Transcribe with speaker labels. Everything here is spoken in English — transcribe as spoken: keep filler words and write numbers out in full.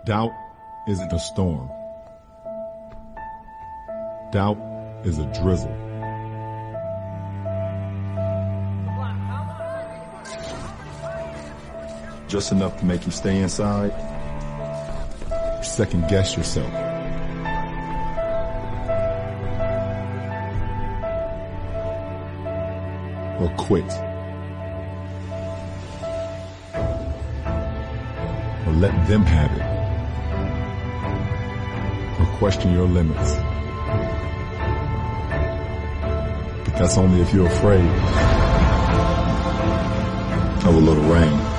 Speaker 1: Doubt isn't a storm. Doubt is a drizzle. Just enough to make you stay inside, second guess yourself. Or quit. Or let them have it. Or question your limits. But that's only if you're afraid of a little rain.